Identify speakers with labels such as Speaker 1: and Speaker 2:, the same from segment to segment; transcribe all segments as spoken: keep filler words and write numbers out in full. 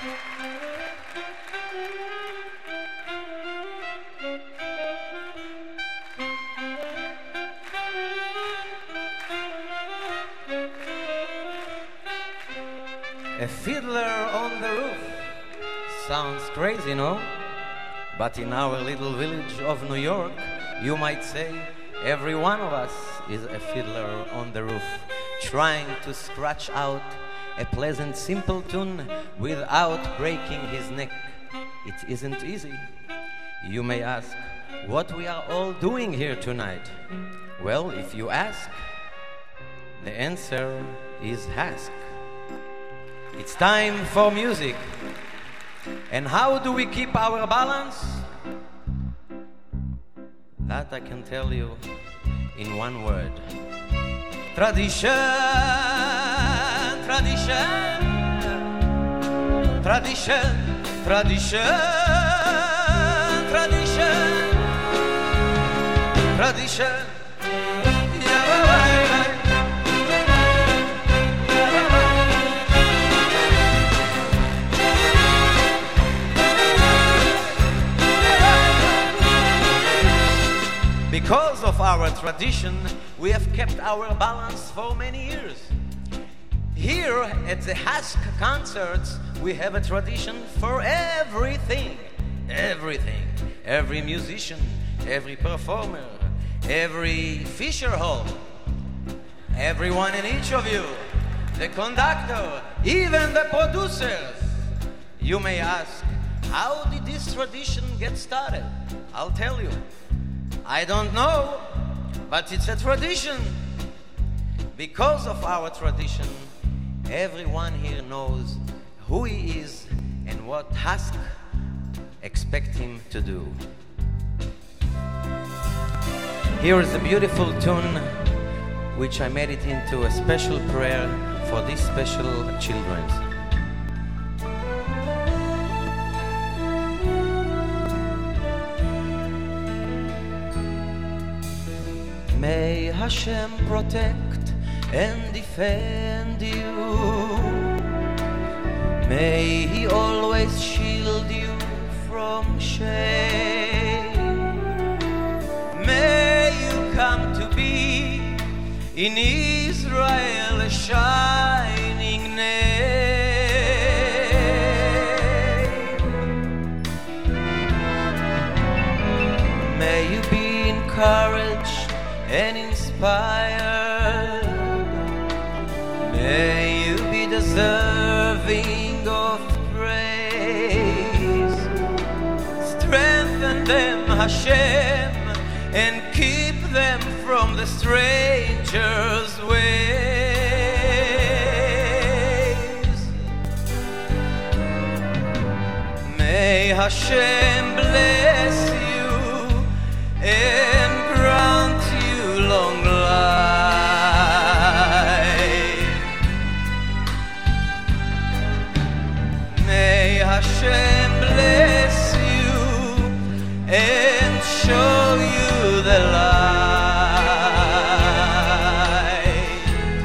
Speaker 1: A fiddler on the roof. Sounds crazy, no? But in our little village of New York, you might say every one of us is a fiddler on the roof, trying to scratch out a pleasant, simple tune without breaking his neck. It isn't easy. You may ask, what we are all doing here tonight? Well, if you ask, the answer is ask. It's time for music. And how do we keep our balance? That I can tell you in one word. Tradition, tradition, tradition, tradition, tradition, tradition. Because of our tradition, we have kept our balance for many years. Here at the Hask concerts, we have a tradition for everything. Everything. Every musician, every performer, every Fisher Hall, everyone and each of you, the conductor, even the producers. You may ask, how did this tradition get started? I'll tell you. I don't know, but it's a tradition. Because of our tradition, everyone here knows who he is and what Hask expect him to do. Here is a beautiful tune which I made it into a special prayer for these special children. May Hashem protect and defend you. May He always shield you from shame. May you come to be in Israel a shining name. May you be encouraged and inspired. May you be deserving of praise. Strengthen them, Hashem, and keep them from the stranger's ways. May Hashem bless you and grant long life. May Hashem bless you and show you the light.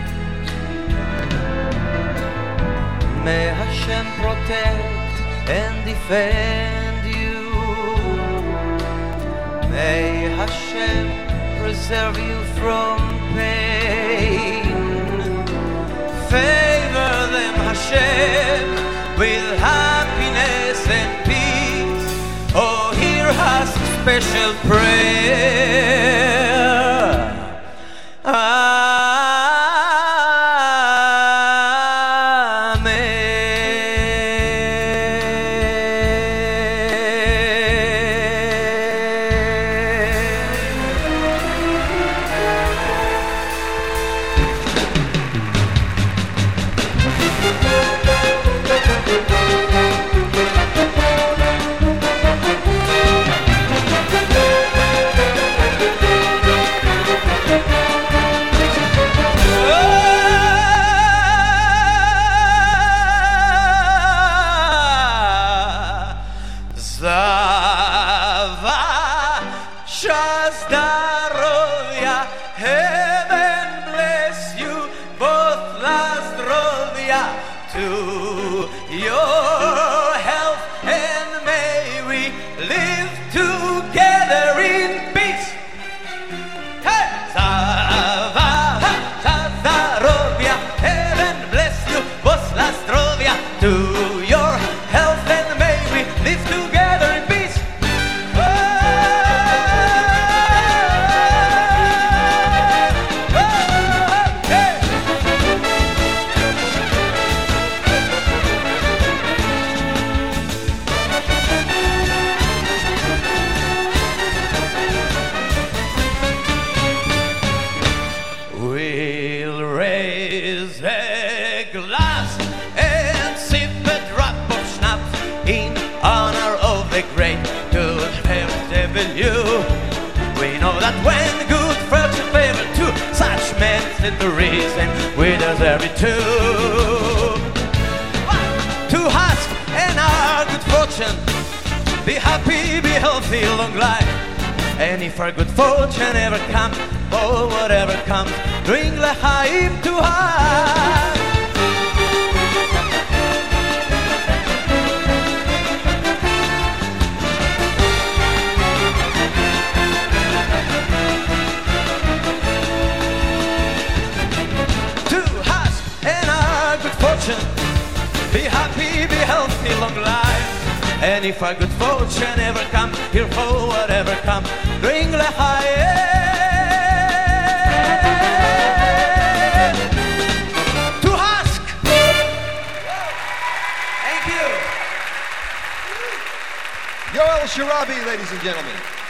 Speaker 1: May Hashem protect and defend you. May Hashem preserve you from pain. Favor them, Hashem, with happiness and peace. Oh, hear us special prayer. Heaven bless you both, la zdrovia to your it the reason we deserve it too. To ask and our good fortune, be happy, be healthy, long life. And if our good fortune ever comes, or whatever comes, drink l'chaim to us. Be happy, be healthy, long life. And if our good fortune ever comes, here for whatever comes, drink l'chaim to ask. Thank you.
Speaker 2: Yoel Sharabi, ladies and gentlemen.